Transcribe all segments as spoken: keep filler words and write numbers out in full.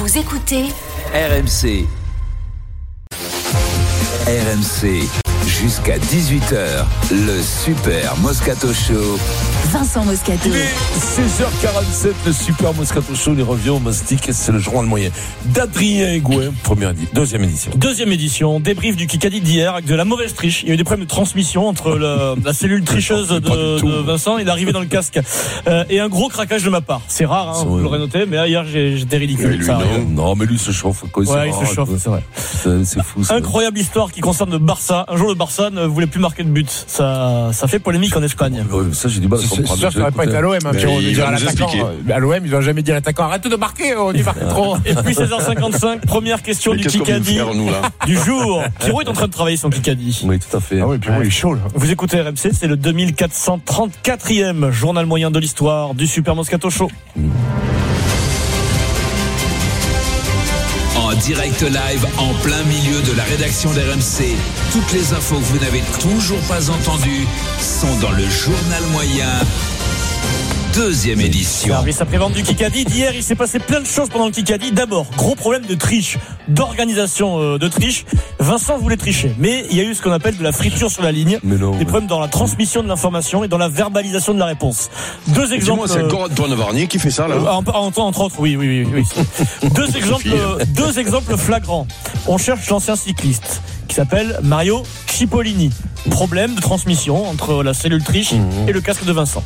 Vous écoutez R M C. R M C, jusqu'à dix-huit heures, le Super Moscato Show. Vincent Moscato. Il est seize heures quarante-sept, le Super Moscato Show, les revient au Mastic, c'est le journal moyen d'Adrien Egouin, première édition, deuxième édition. Deuxième édition, débrief du Kikadi d'hier avec de la mauvaise triche. Il y a eu des problèmes de transmission entre le, la cellule tricheuse de, de Vincent et l'arrivée dans le casque. Euh, et un gros craquage de ma part. C'est rare, hein, vous l'aurez noté, mais là, hier j'ai, j'étais ridicule. Lui, non, non, mais lui se chauffe. Quoi, ouais, il se chauffe, c'est vrai. C'est, c'est fou. Ça. Incroyable histoire qui concerne le Barça. Un jour, le Barça ne voulait plus marquer de but. Ça, ça fait polémique en Espagne. Ouais, ça, j'ai du mal à comprendre. C'est sûr que ça n'aurait pas été à l'O M, hein, Pierrot, de dire à l'attaquant. À l'O M, ils n'ont jamais dit à l'attaquant, arrête de marquer, on y marque trop. Et puis seize heures cinquante-cinq, première question du Kikadi du jour. Pierrot est en train de travailler son Kikadi. Oui, tout à fait. Ah oui, Pierrot, il est chaud, là. Vous écoutez R M C, c'est le deux mille quatre cent trente-quatrième journal moyen de l'histoire du Super Moscato Show. En direct live, en plein milieu de la rédaction d'R M C. Toutes les infos que vous n'avez toujours pas entendues sont dans le journal moyen. Deuxième édition. Service après-vente du Kikadi. D'hier, il s'est passé plein de choses pendant le Kikadi. D'abord, gros problème de triche, d'organisation euh, de triche. Vincent voulait tricher, mais il y a eu ce qu'on appelle de la friture sur la ligne. Mais non, des mais... problèmes dans la transmission de l'information et dans la verbalisation de la réponse. Deux exemples. Dis-moi, c'est encore Antoine Varnier qui fait ça, là. Euh, entre, entre autres, oui, oui, oui. oui. deux exemples, euh, deux exemples flagrants. On cherche l'ancien cycliste qui s'appelle Mario Cipollini. Problème de transmission entre la cellule triche mmh. et le casque de Vincent.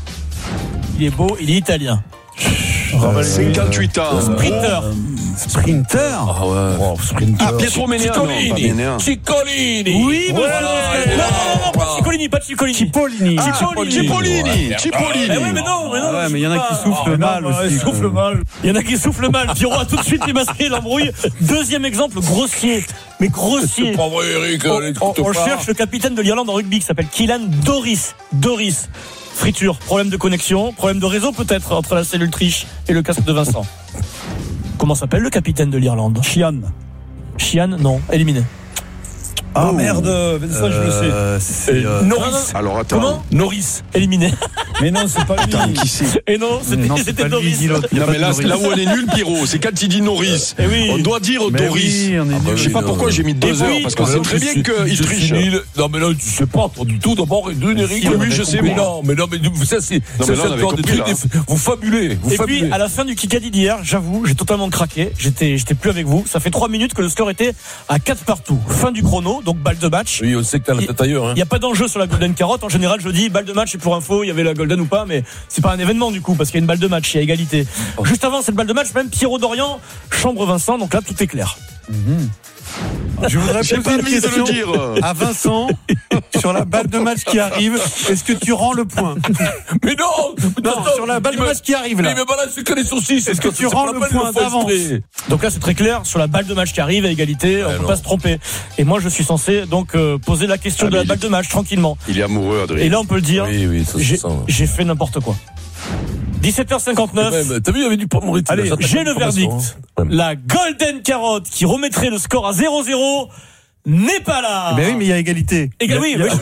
Il est beau, il est italien. Euh, cinquante-huit ans. Sprinter. Euh, sprinter. Ah ouais. Oh, sprinter. Ah, Pietro Ménéa. Ciccolini. Ciccolini. Oui, mais ouais, voilà. Non, non, non, non, pas Ciccolini, pas Ciccolini. Cipollini. Ah, Cipollini. Cipollini. Cipollini. Mais oui, mais non, mais non. Ouais, mais il y en a qui soufflent oh, mal non, aussi. Ils soufflent mal. Il y en a qui soufflent mal. Pierrot a tout de suite démasqué l'embrouille. Deuxième exemple, grossier. Mais grossier. C'est pas vrai, Eric. On, on, on cherche le capitaine de l'Irlande en rugby qui s'appelle Kylan Doris. Doris. Friture, problème de connexion, problème de réseau peut-être entre la cellule triche et le casque de Vincent. Comment s'appelle le capitaine de l'Irlande? Chian. Chian, non, éliminé. Ah oh, merde, ça euh, je le sais. Euh, c'est euh... Norris. Alors attends. Comment? Norris. Éliminé. Mais non, c'est pas lui. Attends, qui c'est? Et non, c'était, non, c'était pas Doris. Lui, non mais là, là où on est nul, Pierrot, c'est quand il dit Norris. Et oui. On doit dire mais Doris. Oui, on est ah bah, je sais pas pourquoi j'ai mis deux heures, oui, parce qu'on sait très bien qu'il triche. Non mais là, tu sais pas, toi du tout. D'abord, d'une Eric. Oui, oui, je sais. Mais non, mais non, mais ça c'est. Non mais là, on avait compris, là. Vous fabulez. Et puis, à la fin du Kikadi d'hier, j'avoue, j'ai totalement craqué. J'étais, j'étais plus avec vous. Ça fait trois minutes que le score était à quatre partout. Fin du chrono, donc balle de match. Oui, on sait que t'as la tête ailleurs. Il n'y a pas d'enjeu sur la Golden Carotte. En général, je dis balle de match et pour info, il y avait la Golden ou pas, mais c'est pas un événement du coup parce qu'il y a une balle de match, il y a égalité. Oh. Juste avant cette balle de match, même Pierrot Dorian, chambre Vincent, donc là tout est clair. Mm-hmm. Je voudrais poser une question à Vincent sur la balle de match qui arrive. Est-ce que tu rends le point? Mais non, non attends, sur la balle de match qui arrive là. Mais voilà, c'est que les saucisses. Est-ce que tu rends le point d'avance? Donc là, c'est très clair sur la balle de match qui arrive à égalité. On ne peut pas se tromper. Et moi, je suis censé donc euh, poser la question ah, de la balle de match tranquillement. Il est amoureux, Adrien. Et là, on peut le dire. Oui, oui, ça, j'ai, ça, ouais. j'ai fait n'importe quoi. dix-sept heures cinquante-neuf. Même, t'as vu, il y avait du pomme. Allez, j'ai le verdict. La Golden Carotte qui remettrait le score à zéro zéro n'est pas là. Ben oui, mais il y a égalité. Égal, oui, oui.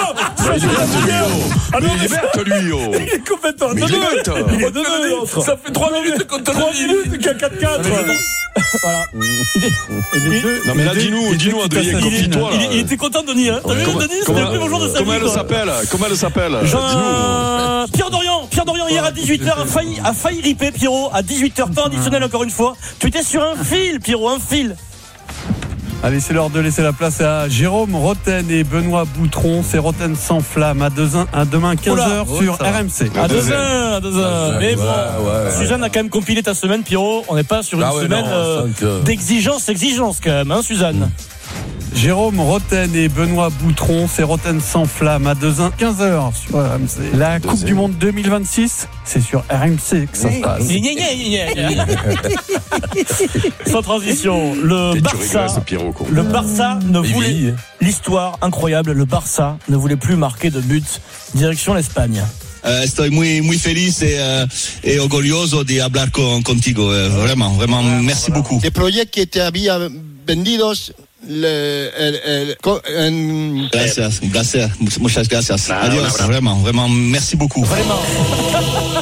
Il est bête, lui, oh. Il est complètement. Mais il est bête. Ça fait trois minutes qu'on te trois minutes qu'il y a quatre quatre. Voilà. Non mais là, dis-nous, dis-nous, Adrien, confie-toi. Il était content, Denis. T'as vu, Denis? C'était le plus beau jour de sa vie. Comment elle s'appelle? Comment elle s'appelle? Dis-nous. Pierre Dorian, Pierre Dorian hier à dix-huit heures a failli, a failli ripper, Pierrot, à dix-huit heures, temps additionnel encore une fois. Tu étais sur un fil, Pierrot, un fil. Allez, c'est l'heure de laisser la place à Jérôme Roten et Benoît Boutron. C'est Roten sans flamme à, à demain quinze heures oh sur R M C. À deux heures, à deux heures. Mais bon, ouais, ouais, Suzanne a quand même compilé ta semaine, Pierrot. On n'est pas sur une ah ouais, semaine non, euh, euh... d'exigence, exigence quand même, hein, Suzanne. Mmh. Jérôme Roten et Benoît Boutron, c'est Roten sans flamme à quinze heures sur R M C. La Coupe du Monde deux mille vingt-six, c'est sur R M C que ça se passe. Sans transition, le Barça, le Barça ne voulait, l'histoire incroyable, le Barça ne voulait plus marquer de but direction l'Espagne. Uh, estoy muy muy feliz et, uh, et orgulloso de hablar con, contigo, uh, vraiment, vraiment, merci beaucoup. Les projets qui étaient había vendidos. Le, el, el, el, gracias, gracias, muchas gracias. Adiós, vraiment, vraiment, merci beaucoup. Vraiment.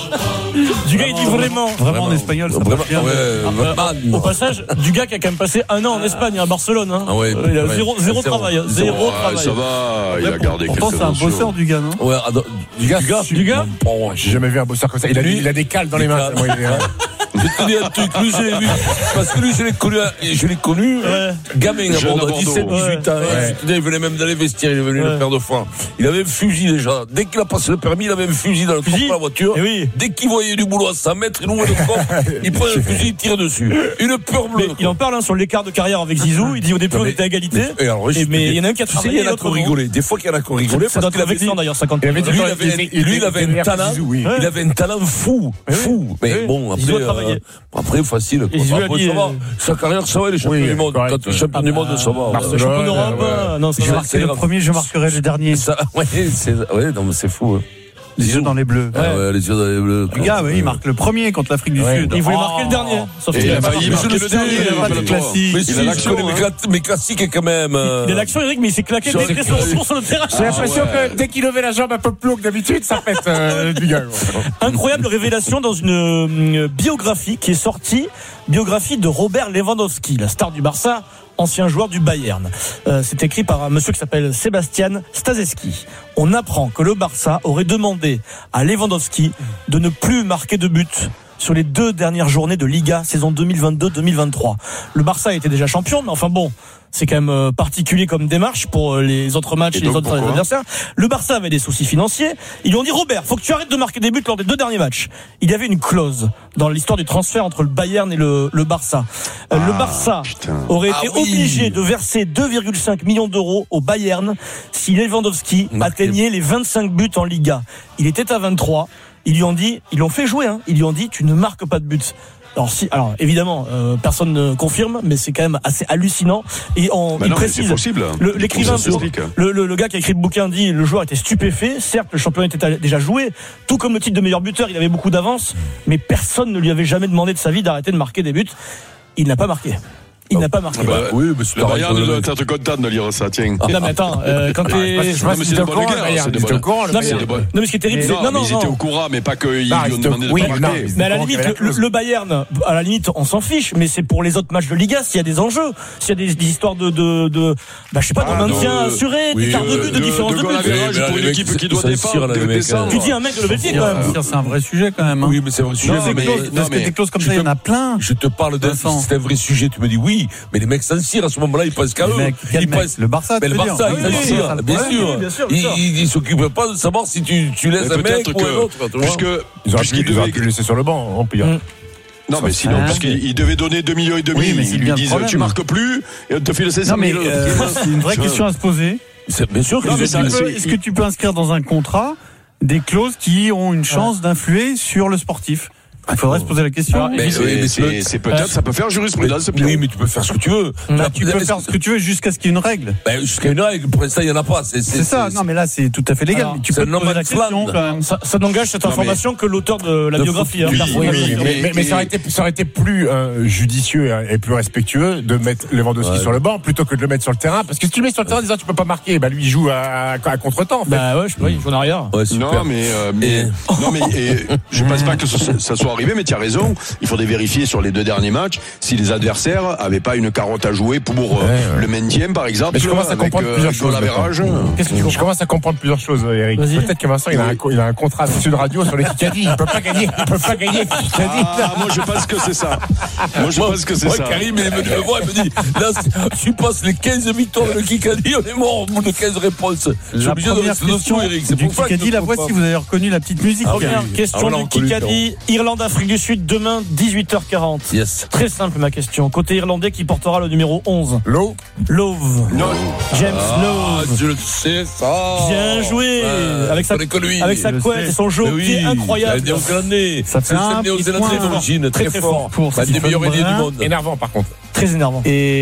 Dugas, il dit vraiment. Vraiment en espagnol, ça Vraiment, marche bien. ouais, Euh, man. Au passage, Dugas qui a quand même passé un an en Espagne, à Barcelone. Hein. Ah ouais, Euh, il a ouais. zéro, zéro Zéro. travail. hein. Zéro Ah, travail. ça va, il a gardé Pourtant, quelques c'est un notions. bosseur du gars, non Ouais, ado- du gars, Du gars Bon, J'ai jamais vu un bosseur comme ça. Il a, Lui, il a des cales dans les des mains. cales. Ouais, il est, euh, je vais te dire un truc, lui, je l'ai vu. Parce que lui, je l'ai connu, je l'ai connu, Ouais. gamin à Jeune à Bordeaux, Bordeaux. dix-sept, dix-huit ans. Ouais. Il venait même dans les vestiaires, il est venu Ouais. le faire de fois. Il avait un fusil déjà. Dès qu'il a passé le permis, il avait un fusil dans le coffre Fusil de la voiture. Eh oui. Dès qu'il voyait du boulot à cent mètres, il ouvrait le coffre, il prenait le fusil, il tire dessus. Une peur bleue. Mais il en parle hein, sur l'écart de carrière avec Zizou. Il dit au début Non, on mais- était à égalité. Mais, et alors, je Et te mais dis, il y en a un qui a tu sais, travaillé il y en a l'autre qui ont non. rigolé. Des fois, qu'il y en a qui ont rigolé. Ça parce doit qu'il être avait vexant dit, d'ailleurs, cinquante Il avait lui, dit- il avait, il était- il lui, il était avait un derrière talent, Zizou, oui. il avait un talent fou, Oui. fou. Mais Oui. bon, Zizou après, a travaillé. euh, après, facile. quoi. Et Zizou a Après, dit, ça va. euh, Sa carrière, ça va, les champions Oui, du monde. correct. Quand tu es champion du monde, ça va. Barcelone, Champion d'Europe. ouais. euh, Non, ça Je va. marquerai le premier, je marquerai le dernier. Ça, ouais, c'est, ouais, non, mais c'est fou. hein. Les yeux dans les bleus. Ah ouais, les yeux dans les bleus. Le gars, oui, il marque le premier contre l'Afrique du Ouais. Sud. Il voulait Oh. marquer le dernier. Sauf Et qu'il il a a pas failli marqué. marquer le dernier, il a pas de rappelle-toi. classique. Mais Il si, a je l'action, connais mes, hein. cla- mes classiques quand même. euh. Il a l'action, Eric, mais il s'est claqué Sur dès les- qu'il est sur sur- sur le terrain. J'ai l'impression ouais. que dès qu'il levait la jambe un peu plus haut que d'habitude, ça pète euh, du gars. Incroyable révélation dans une euh, biographie qui est sortie, biographie de Robert Lewandowski, la star du Barça, ancien joueur du Bayern. Euh, c'est écrit par un monsieur qui s'appelle Sébastien Stazeski. On apprend que le Barça aurait demandé à Lewandowski de ne plus marquer de but sur les deux dernières journées de Liga saison deux mille vingt-deux deux mille vingt-trois. Le Barça était déjà champion, mais enfin bon, c'est quand même euh, particulier comme démarche pour euh, les autres matchs et, Et les donc, autres pourquoi adversaires. Le Barça avait des soucis financiers. Ils lui ont dit Robert, faut que tu arrêtes de marquer des buts lors des deux derniers matchs. Il y avait une clause dans l'histoire du transfert entre le Bayern et le, le Barça. Euh, le Barça putain. aurait Ah été oui. obligé de verser deux virgule cinq millions d'euros au Bayern si Lewandowski Marqué. atteignait les vingt-cinq buts en Liga. Il était à vingt-trois. Ils lui ont dit, ils l'ont fait jouer, hein. Ils lui ont dit, tu ne marques pas de buts. Alors si, alors évidemment, euh, personne ne confirme, mais c'est quand même assez hallucinant. Et on, Bah il non, mais précise, c'est possible. le- l'écrivain, Ça s'explique. le, le, le gars qui a écrit le bouquin dit, le joueur était stupéfait. Certes, le championnat était déjà joué, tout comme le titre de meilleur buteur, il avait beaucoup d'avance, mais personne ne lui avait jamais demandé de sa vie d'arrêter de marquer des buts. Il n'a pas marqué. Il n'a pas marqué. Ah bah, oui, mais c'est Le pareil, Bayern le doit mec. être content de lire ça, tiens. Non mais attends, euh, quand t'es, Je sais pas Non, mais si c'est c'était de au bonne courant, guerre, le Bayern. c'est de Ils étaient bonne- au courant, le Non, mais, Bayern. bonne- non mais ce qui est terrible, c'est Non, non non mais ils étaient non. au courant, mais pas qu'ils Non, lui ils ont étaient au- demandé de oui, pas non, marquer. mais- Mais à la Comment limite, qu'il y avait le, la clause le Bayern, à la limite, on s'en fiche, mais c'est pour les autres matchs de Liga, s'il y a des enjeux, s'il y a des, des histoires de, de, de, bah, je sais pas, de Ah, maintien non, assuré, oui, des quarts de euh, but, de de- différence de de goal but. average Mais là, pour les une mecs, équipe qui ils doit s'en défendre, tirent, là, les de mecs, descendre. Tu dis un mec de le Belgique, quand même. Ça, c'est un vrai sujet quand même. hein. Oui, mais c'est un vrai sujet. Non, Des mais- clauses- non, parce que mais- des clauses comme je ça, il y te- en a plein. Je te parle d'un, Vincent. si c'est un vrai sujet, tu me dis oui, mais les mecs s'en tirent à ce moment-là, ils pensent qu'à eux. Le mec, quel Ils mec pensent. Le Barça, Mais tu le veux dire. Barça, Oui, ils s'en oui, tirent, c'est ça le bien problème. sûr. bien sûr, bien Ils, sûr. ils, ils s'occupent pas de savoir si tu, tu laisses Mais un mec peut-être ou un autre. que, tu vois. puisque, Ils auraient pu, puisqu'il ils auraient devait, pu le laisser sur le banc, on peut dire. Mm. non, mais sinon, Hein parce qu'il devait donner deux millions et demi, Oui, mais c'est ils lui bien le disent, problème. tu marques plus, et on te file cinq cents Non, mais mille. euh, c'est une vraie question à se poser. C'est- Bien sûr que Non, mais les ça, autres- c'est- Est-ce que tu peux inscrire dans un contrat des clauses qui ont une chance d'influer sur le sportif? Il faudrait se poser la question. Alors, Mais- Mais oui, mais c'est- c'est- c'est peut-être, ça peut faire jurisprudence, Oui, Pierrot. mais tu peux faire ce que tu veux. Bah, La- tu peux est-ce faire que- ce que tu veux jusqu'à ce qu'il y ait une règle. Ben, jusqu'à une règle, pour l'instant, il n'y en a pas. C'est, C'est ça. Non, mais là, c'est tout à fait légal. Alors, Mais tu c'est peux te un poser la no man's question land. quand même. Ça, ça n'engage cette Non, mais- information que l'auteur de la De biographie. hein, oui, personne Oui, n'a oui, dit. oui, mais, mais- mais ça, aurait été, ça aurait été plus euh, judicieux hein, et plus respectueux de mettre Lewandowski Ouais. sur le banc plutôt que de le mettre sur le terrain. Parce que si tu le mets sur le terrain en disant tu peux pas marquer, bah lui il joue à, à contre-temps en fait. Bah ouais, je sais pas, il joue en arrière. Ouais, super. Non, mais, euh, mais, Et- non, mais et, je pense pas que ce- ça soit arrivé, mais tu as raison. Il faudrait vérifier sur les deux derniers matchs si les adversaires avaient pas une carotte à jouer pour euh, ouais. le maintien, par exemple. Mais je commence à avec, comprendre euh, plusieurs goal choses. average. maintenant. Qu'est-ce que tu Je comprends commence à comprendre plusieurs choses, Eric. Vas-y. Peut-être que Vincent il a, un, co- il a un contrat avec Sud Radio sur les Kikadi. Il peut pas gagner. Il peut pas gagner. Kikadi. Ah, moi je pense que c'est ça. Moi je Moi, pense que c'est moi, ça. Karim, il me, me voit, il me dit, là, si tu passes les quinze victoires de Kikadi, on est mort au bout de quinze réponses. Je suis La obligé de première rester question dessous, Eric. C'est du pour ça que Kikadi, je la trouve voici, pas. vous avez reconnu la petite musique. Première Pierre. question Ah, voilà, du on connaît, Kikadi, Irlande, Afrique du Sud, demain, dix-huit heures quarante. Yes. Très simple ma question. Côté irlandais, qui portera le numéro onze? L'eau. Love. Non. James Ah, Love. je le sais, ça. Bien joué. Ouais, Avec sa, je connais que lui. avec sa je le couette sais. et son jeu Mais au oui, pied incroyable. Il est néo-zélandais. Ça fait C'est un le néo-zélandais petit point. d'origine, Très, très, très fort. fort pour Un des Stephen meilleurs ailiers du Brun. monde. Énervant par contre. Très énervant.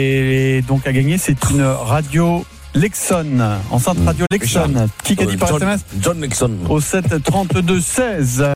Et donc à gagner, c'est une radio Lexon, enceinte radio Lexon. Qui a dit par John, S M S John Nixon. au sept trente-deux seize.